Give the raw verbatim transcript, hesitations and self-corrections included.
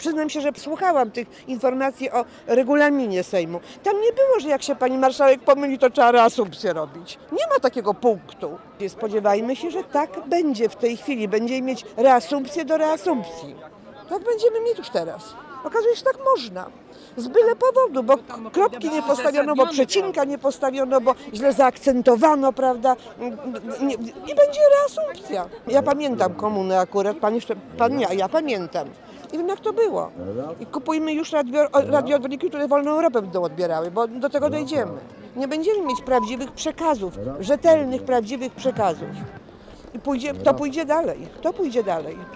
Przyznam się, że słuchałam tych informacji o regulaminie Sejmu. Tam nie było, że jak się pani marszałek pomyli, to trzeba reasumpcję robić. Nie ma takiego punktu. Spodziewajmy się, że tak będzie w tej chwili. Będziemy mieć reasumpcję do reasumpcji. Tak będziemy mieć już teraz. Okazuje się, że tak można. Z byle powodu, bo kropki nie postawiono, bo przecinka nie postawiono, bo źle zaakcentowano, prawda? Nie, i będzie reasumpcja. Ja pamiętam komunę akurat, pan jeszcze, pan nie, a ja pamiętam. I wiem, jak to było. I kupujmy już radio, radioodbiorniki, które Wolną Europę będą odbierały, bo do tego dojdziemy. Nie będziemy mieć prawdziwych przekazów, rzetelnych, prawdziwych przekazów. I pójdzie, to pójdzie dalej, to pójdzie dalej.